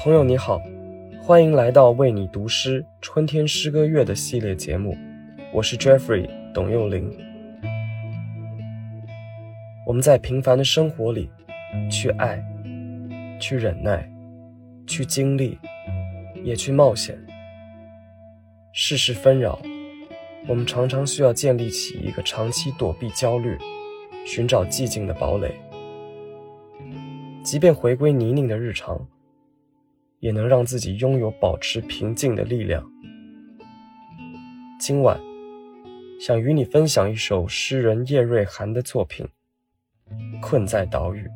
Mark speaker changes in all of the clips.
Speaker 1: 朋友你好，欢迎来到为你读诗春天诗歌月的系列节目，我是 Jeffrey 董佑霖。我们在平凡的生活里去爱，去忍耐，去经历，也去冒险。世事纷扰，我们常常需要建立起一个长期躲避焦虑，寻找寂静的堡垒。即便回归泥泞的日常，也能让自己拥有保持平静的力量。今晚想与你分享一首诗人叶瑞涵的作品《困在岛屿》。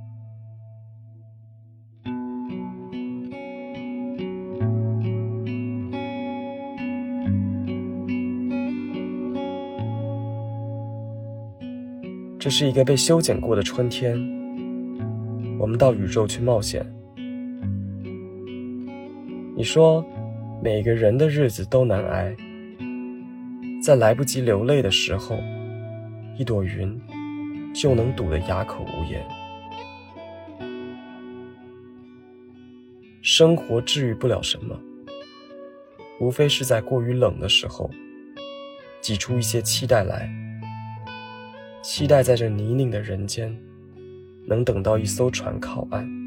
Speaker 1: 这是一个被修剪过的春天，我们到宇宙去冒险。你说每个人的日子都难挨，在来不及流泪的时候，一朵云就能堵得哑口无言。生活治愈不了什么，无非是在过于冷的时候挤出一些期待来，期待在这泥泞的人间能等到一艘船靠岸。